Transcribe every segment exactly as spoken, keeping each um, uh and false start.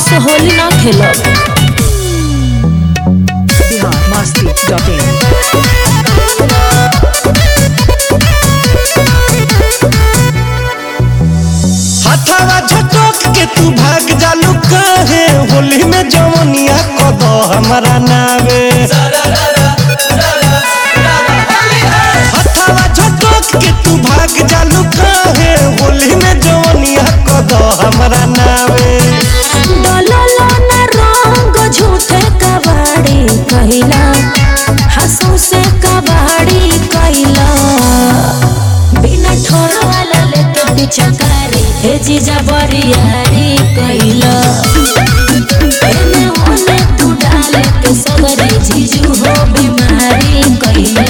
से होली ना खेलब। Bihar Masti dot in. हथवा झटक के तू भाग जालू काहे होली में जवनिया कद हमारा नावे। हथवा झटक के तू भाग जालू काहे होली में जवनिया कद हमारा नावे। डललो ना रंग झूठे कबाड़ी कहिला हंसू से कबाड़ी कहिला बिना ठोर वाला लेके पिचकारी हे जीजा बरियारी कहिला एने ओने तू डाले के सगरे जीजू हो बीमारी कहिला।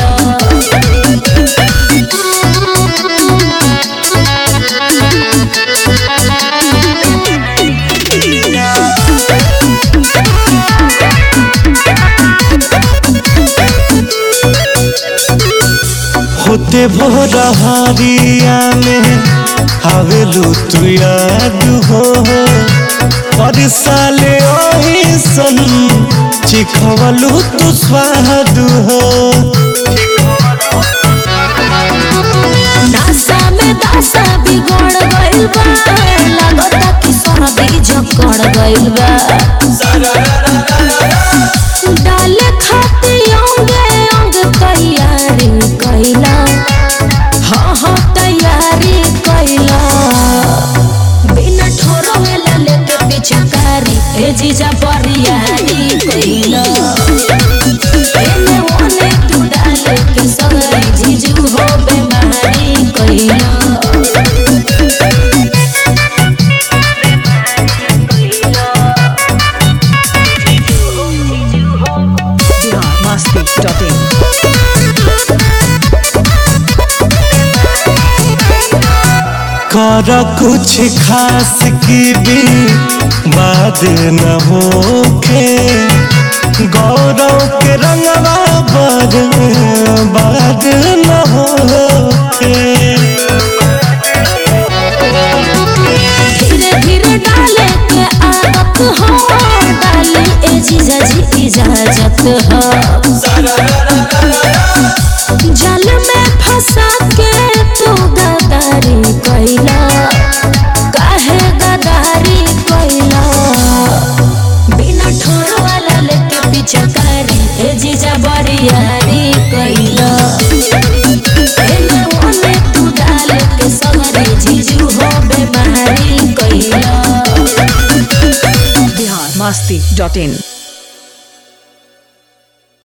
होते भोरहारिया में आवेलू तू याद हो और साले ओही सन चिखवलू तू स्वाद हो। नासा में दासा बिगड़ गइल बा लागता कि सर्दी जकड़ गइल बा डाले खाती अंगे अंग तैयारी कइला हाँ हाँ तैयारी कइला बिना ठोर वाला लेके पिचकारी ए जीजा बरियारी कइला एने ओने तू डाले के सगरे जीजू हो बीमारी कइला। Bihar Masti dot in. कर कुछ खास की भी बात न होखे गौरव के रंगवा पर बात न होखे। धीरे धीरे डाले के आदत हो डाले ए जीजा जी इजाजत हो जल में फंसा के तू गदारी कइला काहे गदारी कइला बिना ठोर वाला लेके पिचकारी ए जीजा बरियारी कइला एने ओने तू डाले के सगरे जीजू हो बीमारी कइला। बिहार मस्ती डॉट इन।